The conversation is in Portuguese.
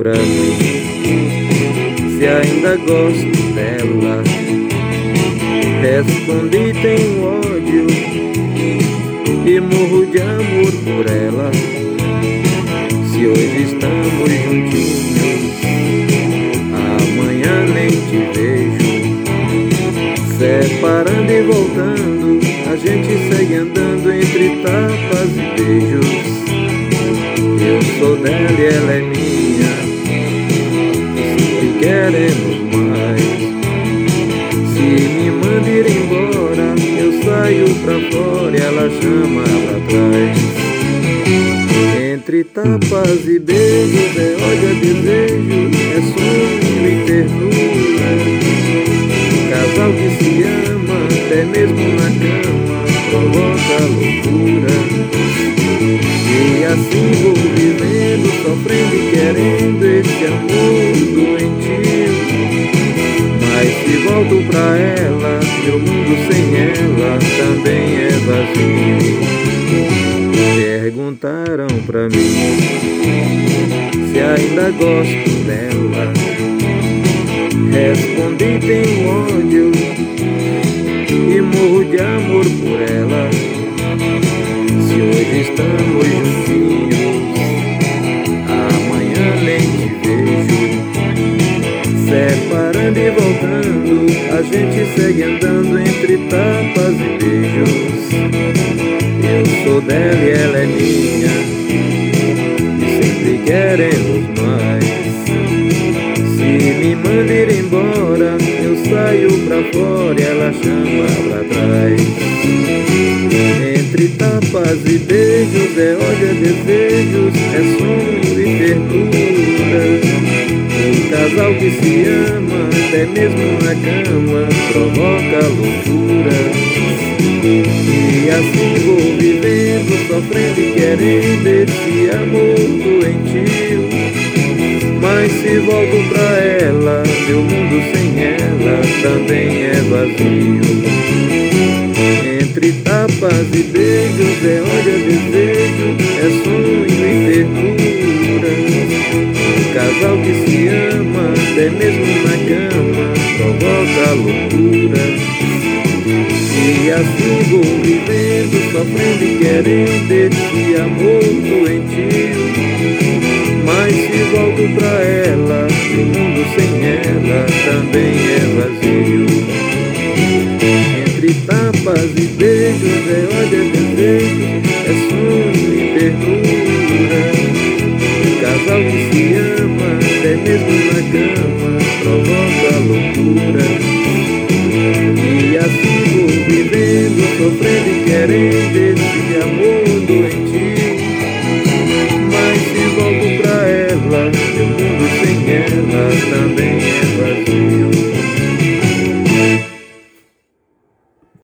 pra mim se ainda gosto dela. Respondi: tenho ódio e morro de amor por ela. Se hoje estamos juntinhos, amanhã nem te vejo. Separando e voltando, a gente segue andando entre tapas e beijos. Eu sou dela e ela é minha, e sempre queremos mais. Se me manda ir embora, eu saio pra fora e ela chama pra trás. Entre tapas e beijos é ódio, é desejo, é sonho e ternura. Casal que se ama, até mesmo na cama, provoca loucura. E assim vou vivendo, sofrendo e querendo esse amor doentio. Mas se volto pra ela, meu mundo sem ela também é vazio. Perguntaram pra mim se ainda gosto dela. Respondi: tenho ódio e morro de amor por ela. Se hoje estamos juntinhos, amanhã nem te vejo. Separando e voltando, a gente segue andando entre tapas e beijos. Eu sou dela e ela é minha, e sempre queremos mais. Se me manda ir embora, eu saio pra fora e ela chama pra trás. Entre tapas e beijos é ódio, é desejos, é sonho e ternura. Um casal que se ama, até mesmo na cama, provoca loucura. E assim vou vivendo, sofrendo e querendo esse amor doentio. Mas se volto pra ela, meu mundo sem ela também é vazio. Entre tapas e beijos é ódio, é desejo, é sonho e ternura. Um casal que se ama, até mesmo na cama, provoca loucura. E assim vou vivendo, sofrendo e querendo esse amor doentio. Mas se volto pra ela, o mundo sem ela também é vazio. Entre tapas e beijos é ódio, é desejo, é sonho e ternura. Um casal que se ama, até mesmo na cama, provoca loucura. E assim vou vivendo, sofrendo e querendo esse